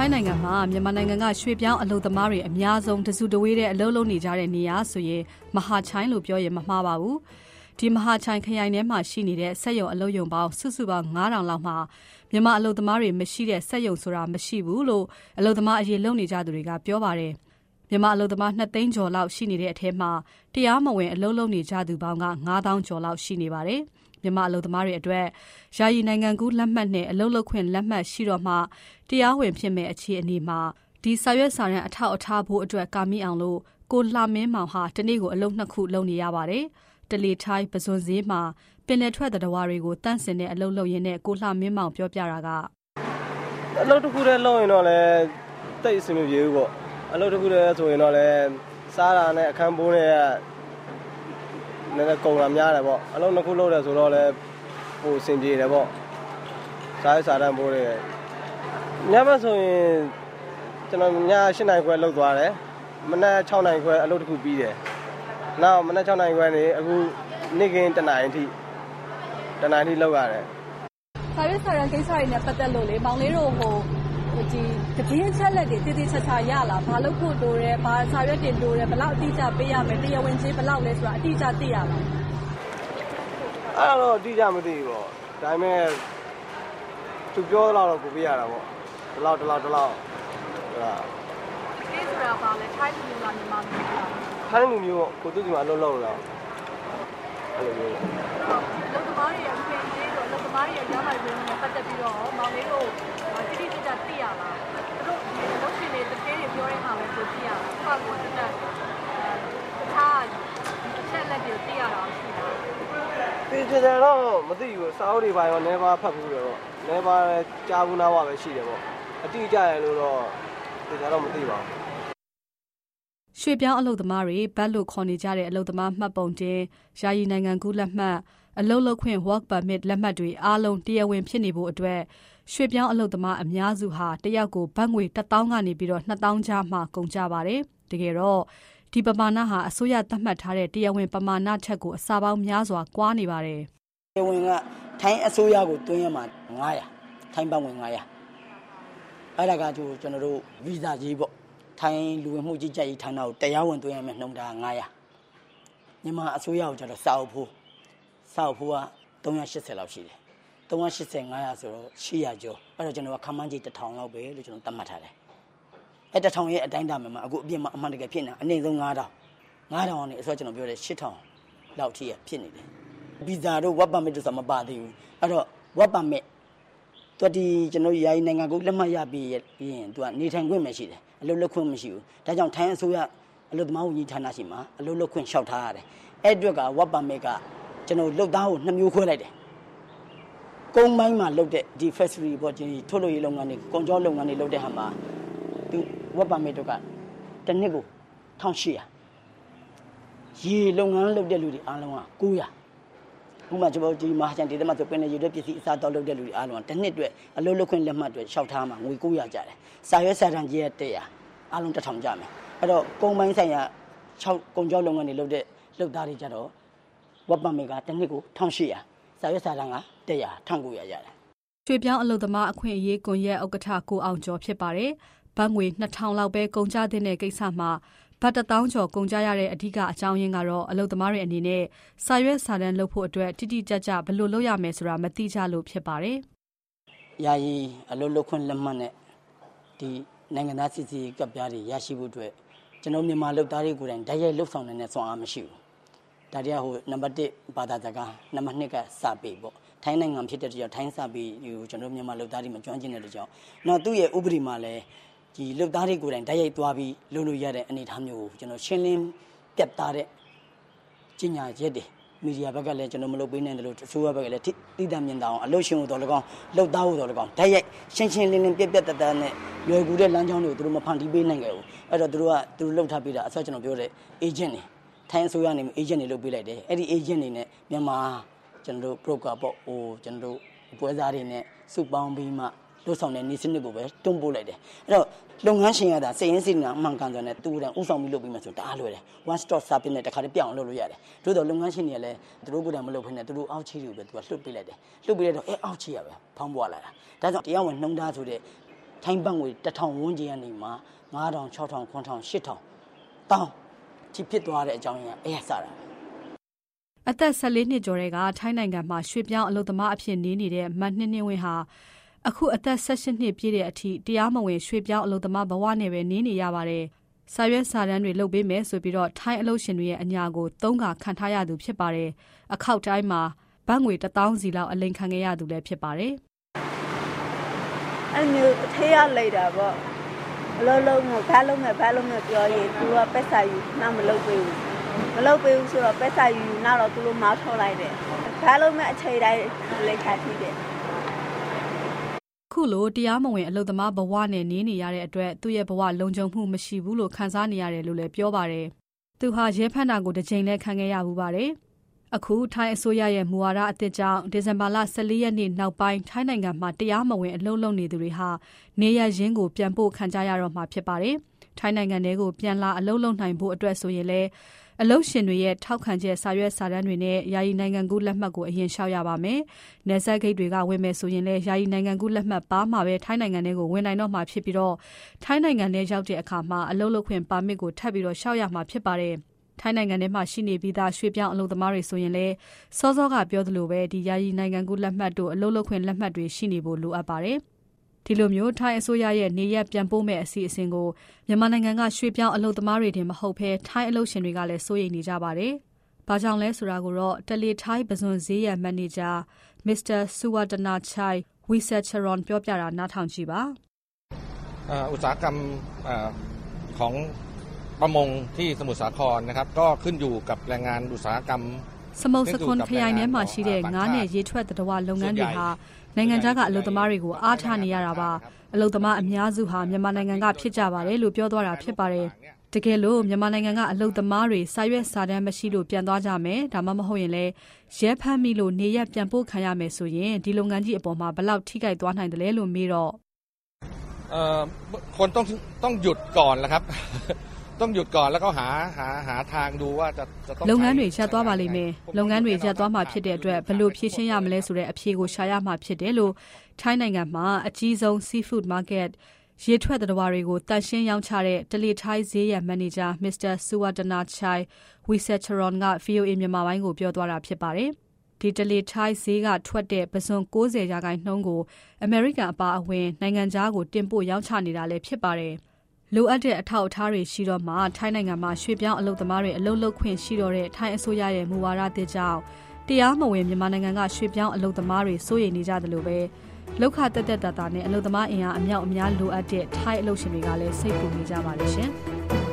ထိုင်းနိုင်ငံမှာမြန်မာနိုင်ငံကရွှေပြောင်းအလုပ်သမားတွေအများဆုံးတစုတဝေးတဲ့အလုပ်လုပ်နေကြတဲ့နေရာဆိုရင်မဟာချိုင်းလို့ပြောရင်မမှားပါဘူး။ဒီမဟာချိုင်းခရိုင်ထဲမှာရှိနေတဲ့စက်ရုံအလုပ်ရုံပေါင်းစုစုပေါင်း9000လောက်မှာမြန်မာအလုပ်သမားတွေမရှိတဲ့စက်ရုံဆိုတာမရှိဘူးလို့အလုပ်သမားအရေးလုပ်နေကြသူတွေကပြောပါတယ်။မြန်မာအလုပ်သမား2သိန်းကျော်လောက်ရှိနေတဲ့အထဲမှာတရားမဝင်အလုပ်လုပ်နေကြသူပေါင်းက9000ကျော်လောက်ရှိနေပါတယ်။မြန်မာအလုပ်သမားတွေအတွက်ယာယီနိုင်ငံကူးလက်မှတ်နဲ့အလုပ်လုပ်ခွင့်လက်မှတ်ရှိတော့မှတရားဝင်ဖြစ်မဲ့အခြေအနေမှာဒီစာရွက်စာတမ်းအထောက်အထားဖို့အတွက်ကာမိအောင်လို့ကိုလှမင်းမောင်ဟာတနေ့ကိုအလုပ်2ခုလုပ်နေရပါတယ်။တလီထိုင်းပစွန်စည်းမှာပင်လယ်ထွက်သတ္တဝါတွေကိုတန့်စင်တဲ့အလုပ်လုပ်ရင်းနဲ့ကိုလှမင်းမောင်ပြောပြတာကအလုပ်တစ်ခုတည်းလုပ်ရင်တော့လည်းတိတ်အဆင်မပြေဘူးပေါ့အလုပ်တစ်ခုတည်းဆိုရင်တော့လည်းစားတာနဲ့အခန်းပိုးနဲ့နည်းနည်းကုန်တာများတယ်ပေါ့အလုံးနှစ်ခုလုပ်တယ်ဆိုတော့လည်းဟိုစင်ပြေတယ်ပေါ့စားရစားတန်းပိုးတယ်ညဘက်ဆိုရင်ကျွန်တော်ည8နာရီခွဲလုပ်သွားတယ်မနက်6နာရီခွဲအလုပ်တစ်ခုပြီးတယ်နောက်မနက်6နာရီခွဲနေအခုနေ့ကင်း1နာရီထိလုပ်ရတယ်စားရစားတန်းကိစ္စတွေနဲ့ပတ်သက်လို့လေမောင်လေးတို့ဒီတည်င်းချက်လက်တွေတည်ချာရလားဘာလို့ဖို့လိုတယ်ဘာစာရွက်တွေလိုတယ်ဘယ်လောက်အတိအကျပေးရမယ်တရားဝင်ချင်းဘယ်လောက်လဲဆိုတာအတိအကျသိရလားအဲ့တော့အတိအကျမသိဘူးပေါ့ဒါပေမဲ့သူပြောတော့ကိုပေးရတာပေါ့ဒီလောက်ဟုတ်လားဒီဆိုတာဘာလဲထိုင်းလူမျိုးလားမြန်မာမျိုးလားထိုင်းလူမျိုးပေါ့ကိုသူ့ဒီမှာအလုပ်လုပ်တော့အဲ့လိုမျိုးလုပ်သမားတွေရဲ့အဖြစ်အပျက်တို့လုပ်သမားတွေရဲ့ရမိုင်ဝင်နဲ့ပတ်သက်ပြီးတော့မောင်လေးတို့တိတိကျကျသိရလားသူတို့ဒီလုပ်ရှင်တွေတကယ်တွေပြောတဲ့ဟာပဲကိုသိရလားဘာကိုတက်ထားအချက်လက်တွေသိရတာရှိလားဒီကျတော့မသိဘူးစာအုပ်တွေပါရောနဲပါဖတ်ဘူးတော့နဲပါကြားဘူးနားဝပဲရှိတယ်ပေါ့အတိအကျရလို့တော့ဒီကတော့မသိပါဘူးရွှေပြောင်းအလုပ်သမားတွေဘတ်လို့ခေါ်နေကြတဲ့အလုပ်သမားမှတ်ပုံတင်ယာယီနိုင်ငံကူးလက်မှတ်အလုပ်လုပ်ခွင့် work permit လက်မှတ်တွေအားလုံးတရားဝင်ဖြစ်နေဖို့အတွက်ရွှေပြောင်းအလုပ်သမားအများစုဟာတယောက်ကိုဘတ်ငွေ1000ကနေပြီးတော့2000ကြားမှကုန်ကြပါတယ်တကယ်တော့ဒီပမာဏဟာအစိုးရသတ်မှတ်ထားတဲ့တရားဝင်ပမာဏထက်ကိုအစပေါင်းများစွာကွာနေပါတယ်တရားဝင်ကထိုင်းအစိုးရကိုတွင်းရမှာ900ထိုင်းဘတ်ငွေ900အဲ့ဒါကကျွန်တော်တို့ဗီဇာကြီးပေါ့ထိုင်းလူဝင်မှုကြီးကြပ်ရေးဌာနကိုတရားဝင်တွင်းရမယ်နှုန်းတာ900မြန်မာအစိုးရကိုကျတော့စာအုပ်ဖိုးက380လောက်ရှိတယ်380 900ဆိုတော့800ကျော်အဲ့တော့ကျွန်တော်ကခမန်းကြီး1000လောက်ပဲလို့ကျွန်တော်သတ်မှတ်ထားတယ်အဲ့1000ရဲ့အတိုင်းအတာမှာအခုအပြင်မှာအမှန်တကယ်ဖြစ်နေအနည်းဆုံး9000ကနေအစိုးရကျွန်တော်ပြောတယ်8000လောက်ထိရဖြစ်နေတယ်ဗီဇာတို့ work permit တို့ဆိုမပါသေးဘူးအဲ့တော့ work permit သူဒီကျွန်တော်ယာယီနိုင်ငံကိုလက်မှတ်ရပြီးရင်သူကနေထိုင်ခွင့်မရှိတယ်အလုပ်လုပ်ခွင့်မရှိဘူးဒါကြောင့်ထိုင်းအစိုးရအလုပ်သမားဝန်ကြီးဌာနရှိမှာအလုပ်လုပ်ခွင့်လျှောက်ထားရတယ်အဲ့အတွက်က work permit ကကျွန်တော်လုပ်သားကို2မျိုးခွဲလိုက်တယ်ကုန်းပိုင်းမှာလုပ်တဲ့ဒီ factory ပေါ့ဒီထုတ်လုပ်ရေးလုပ်ငန်းတွေကုန်ကြောလုပ်ငန်းတွေလုပ်တဲ့ဟာမှာသူ work permit တို့ကတစ်နှစ်ကို1800ရေလုပ်ငန်းလုပ်တဲ့လူတွေအားလုံးက900ဥပမာကျွန်တော်ဒီမဟာချန်ဒေသမှာဆိုပင်နေရတဲ့ပစ္စည်းအစားတောက်လုပ်တဲ့လူတွေအားလုံးကတစ်နှစ်အတွက်အလုပ်လုပ်ခွင့်လက်မှတ်တွေလျှောက်ထားမှာငွေ900ကျတယ်စာရွက်စာတမ်းကြီးရ100အားလုံး1000ကျမယ်အဲ့တော့ကုန်းပိုင်းဆိုင်ရာ6ကုန်ကြောလုပ်ငန်းတွေလုပ်တဲ့လုပ်သားတွေကြတော့work permit ကတစ်နှစ်ကို1800စာရွက်စာတမ်းက100 1900ရတယ်ရွှေပြောင်းအလုပ်သမားအခွင့်အရေးကွန်ရက်ဥက္ကဋ္ဌကိုအောင်ကျော်ဖြစ်ပါတယ်ဘတ်ငွေ2000လောက်ပဲကုန်ကျတဲ့ကိစ္စမှာဘတ်1000ကျော်ကုန်ကျရတဲ့အဓိကအကြောင်းရင်းကတော့အလုပ်သမားတွေအနေနဲ့စာရွက်စာတမ်းလုပ်ဖို့အတွက်တိတိကျကျဘယ်လိုလုပ်ရမယ်ဆိုတာမသိကြလို့ဖြစ်ပါတယ်။ယာယီအလုပ်လုပ်ခွင့်လက်မှတ်နဲ့ဒီနိုင်ငံသားစစ်စစ်ကပ်ပြားတွေရရှိဖို့အတွက်ကျွန်တော်မြန်မာလုပ်သားတွေကိုယ်တိုင်ဓာတ်ရိုက်လှုပ်ဆောင်နေတဲ့စွမ်းအားမရှိဘူး။ဒါတရားနံပါတ်1ဘာသာစကားနံပါတ်2ကစာပေပေါ့ထိုင်းနိုင်ငံဖြစ်တဲ့ကြောင့်ထိုင်းစာပေကိုကျွန်တော်မြန်မာလုပ်သားတွေမကျွမ်းကျင်တဲ့ကြောင့်နောက်သူ့ရဲ့ဥပဒေမှာလည်းဒီလုပ်သားတွေကိုယ်တိုင်ဓာတ်ရိုက်သွားပြီးလုပ်လို့ရတဲ့အနေအထားမျိုးကိုကျွန်တော်ရှင်းလင်းပြတ်သားတဲ့ကြီးညာချက်တွေမီဒီယာဘက်ကလည်းကျွန်တော်မလုပ်ပေးနိုင်တယ်လို့အစိုးရဘက်ကလည်းတိတမြင်တာအောင်အလုပ်ရှင်ကိုတော်၎င်းလုပ်သားကိုတော်၎င်းဓာတ်ရိုက်ရှင်းလင်းပြတ်သားနဲ့လွယ်ကူတဲ့လမ်းကြောင်းတွေကိုသူတို့မဖန်တီးပေးနိုင်ကြဘူးအဲ့တော့သူတို့လှုပ်ထားပေးတာအစကျွန်တော်ပြောတဲ့ agent တွေထိုင်းအစိုးရနေ agent တွေလုပ်ပေးလိုက်တယ်အဲ့ဒီ agent တွေနဲ့မြန်မာကျွန်တော်တို့ broker ပေါ့ကျွန်တော်တို့ပွဲစားတွေနဲ့စုပေါင်းပြီးမှလုပ်ဆောင်တဲ့နေစနစ်ကိုပဲတွန်းပို့လိုက်တယ်အဲ့တော့လုပ်ငန်းရှင်ရတာစိတ်ရင်းစိတ်နာအမှန်ကန်တယ်နဲ့တူတန်ဥဆောင်ပြီးလုပ်ပြီးမှဆိုတအားလွယ်တယ် one stop service နဲ့တခါတည်းပြောင်းလုပ်လို့ရတယ်တို့တော့လုပ်ငန်းရှင်တွေကလည်းသူတို့ကတည်းကမလုပ်ဖ ೇನೆ သူတို့အောက်ချီတွေကိုပဲသူကလှုပ်ပေးလိုက်တယ်လှုပ်ပေးလိုက်တော့အောက်ချီရပဲဖောင်းပွားလာတာဒါကြောင့်တရားဝင်နှုံးသားဆိုတဲ့ထိုင်းဘတ်ငွေ1000ဝန်းကျင်ကနေမှ9000 6000 9000 8000တောင်းချစ်ဖြစ်သွားတဲ့အကြောင်းရင်းအဲ့ရစတာအသက်14နှစ်ကျော်တဲ့ကထိုင်းနိုင်ငံမှာရွှေ့ပြောင်းအလုပ်သမားအဖြစ်နေနေတဲ့မတ်နှစ်နှစ်ဝင်းဟာအခုအသက်18နှစ်ပြည့်တဲ့အထိတရားမဝင်ရွှေ့ပြောင်းအလုပ်သမားဘဝနဲ့ပဲနေနေရပါတယ်။စာရွက်စာတမ်းတွေလုပ်ပေးမယ်ဆိုပြီးတော့ထိုင်းအလုပ်ရှင်တွေရဲ့အညာကို3ခါခံထားရသူဖြစ်ပါတယ်။အခောက်တိုင်းမှာဘတ်ငွေ1000စီလောက်အလိမ်ခံခဲ့ရသူလည်းဖြစ်ပါတယ်။အဲ့မျိုးထေးရလိုက်တာပေါ့။အလုံးလုံးကိုဘာလုံးမဲ့ပြောရင်သူကပက်စာယူနောက်မလုပ်ပေးဘူး။မလုပ်ပေးဘူးဆိုတော့ပက်စာယူနောက်တော့သူတို့မောင်းထုတ်လိုက်တယ်။ဘာလုံးမဲ့အခြေတိုင်းလိတ်ခါထိတယ်။ခုလိုတရားမဝင်အလုပ်သမားဘဝနဲ့နေနေရတဲ့အတွက်သူ့ရဲ့ဘဝလုံခြုံမှုမရှိဘူးလို့ခံစားနေရတယ်လို့လည်းပြောပါတယ်။သူဟာရဲဖမ်းတာကိုတစ်ကြိမ်လည်းခံခဲ့ရဘူးပါတယ်။အခုထိုင်းအစိုးရရဲ့မူဝါဒအသစ်ကြောင့်ဒီဇင်ဘာလ14ရက်နေ့နောက်ပိုင်းထိုင်းနိုင်ငံမှာတရားမဝင်အလုပ်လုပ်နေသူတွေဟာနေရရင်းကိုပြန်ပို့ခံကြရတော့မှာဖြစ်ပါတယ်။ထိုင်းနိုင်ငံထဲကိုပြန်လာအလုပ်လုပ်နိုင်ဖို့အတွက်ဆိုရင်လည်းအလုပ်ရှင်တွေရဲ့ထောက်ခံချက်စာရွက်စာတမ်းတွေနဲ့ယာယီနိုင်ငံကူးလက်မှတ်ကိုအရင်လျှောက်ရပါမယ်။နယ်စပ်ဂိတ်တွေကဝင်မယ်ဆိုရင်လည်းယာယီနိုင်ငံကူးလက်မှတ်ပါမှပဲထိုင်းနိုင်ငံထဲကိုဝင်နိုင်တော့မှာဖြစ်ပြီးတော့ထိုင်းနိုင်ငံထဲရောက်တဲ့အခါမှာအလုပ်လုပ်ခွင့်ပါမစ်ကိုထပ်ပြီးတော့လျှောက်ရမှာဖြစ်ပါတယ်။ထိုင်းနိုင်ငံထဲမှာရှိနေပြီးသားရွှေ့ပြောင်းအလုပ်သမားတွေဆိုရင်လည်းစောစောကပြောသလိုပဲဒီယာယီနိုင်ငံကူးလက်မှတ်တို့အလုပ်လုပ်ခွင့်လက်မှတ်တွေရှိနေဖို့လိုအပ်ပါတယ်။ဒီလိုမျိုးထိုင်းအစိုးရရဲ့နေရက်ပြန်ပို့မဲ့အစီအစဉ်ကိုမြန်မာနိုင်ငံကရွှေ့ပြောင်းအလုပ်သမားတွေတင်မဟုတ်ဘဲထိုင်းအလုပ်ရှင်တွေကလည်းစိုးရိမ်နေကြပါတယ်။ဘာကြောင့်လဲဆိုတာကိုတော့တလီထိုင်းပဇွန်ဈေးရမန်နေဂျာ Mr. Suwattanachai Wisacharon ပြောပြတာနားထောင်ကြည့်ပါ။อุตสาหกรรมของประมงที่สมุทรสาครนะครับก็ขึ้นอยู่กับแรงงานอุตสาหกรรมစမုတ်စခွန်ခရိုင်ထဲမှာရှိတဲ့ငါးနဲ့ရေထွက်သတ္တဝါလုပ်ငန်းတွေဟာနိုင်ငံခြားကအလုပ်သမားတွေကိုအားထားနေရတာပါအလုပ်သမားအများစုဟာမြန်မာနိုင်ငံကဖြစ်ကြပါတယ်လို့ပြောသွားတာဖြစ်ပါတယ်တကယ်လို့မြန်မာနိုင်ငံကအလုပ်သမားတွေစာရွက်စာတမ်းမရှိလို့ပြန်သွားကြမယ်ဒါမှမဟုတ်ရင်လည်းရဲဖမ်းမိလို့နေရက်ပြန်ပို့ခံရမယ်ဆိုရင်ဒီလုပ်ငန်းကြီးအပေါ်မှာบလောက်ထိခိုက်သွားနိုင်တယ်လဲလို့မေးတော့คนต้องหยุดก่อนละครับต้องหยุดก่อนแล้วก็หาทางดูว่าจะต้องလုပ်ငန်းတွေရပ်သွားပါလိမ့်မယ်လုပ်ငန်းတွေရပ်သွားမှာဖြစ်တဲ့အတွက်ဘယ်လိုဖြေရှင်းရမလဲဆိုတဲ့အဖြေကိုရှာရမှာဖြစ်တယ်လို့ထိုင်းနိုင်ငံမှာအကြီးဆုံး seafood market ရေထွက်သတ္တဝါတွေကိုတန်ရှင်းရောင်းချတဲ့တလီထိုင်းဈေးရမန်နေဂျာ Mr. Suwattanachai Wisacharon က VOA မြန်မာပိုင်းကိုပြောသွားတာဖြစ်ပါတယ်ဒီတလီထိုင်းဈေးကထွက်တဲ့ပစွန်90%ကိုအမေရိကန်အပါအဝင်နိုင်ငံခြားကိုတင်ပို့ရောင်းချနေတာလည်းဖြစ်ပါတယ်လိုအပ်တဲ့အထောက်အထားတွေရှိတော့မှထိုင်းနိုင်ငံမှာရွှေ့ပြောင်းအလုပ်သမားတွေအလုပ်လုပ်ခွင့်ရှိတော့တဲ့ထိုင်းအစိုးရရဲ့မူဝါဒသစ်ကြောင့်တရားမဝင်မြန်မာနိုင်ငံကရွှေ့ပြောင်းအလုပ်သမားတွေစိုးရိမ်နေကြတယ်လို့ပဲလောက်ခတက်တက်တာနဲ့အလုပ်သမားအင်အားအမြောက်အများလိုအပ်တဲ့ထိုင်းအလုပ်ရှင်တွေကလည်းစိတ်ပူနေကြပါလိမ့်ရှင်။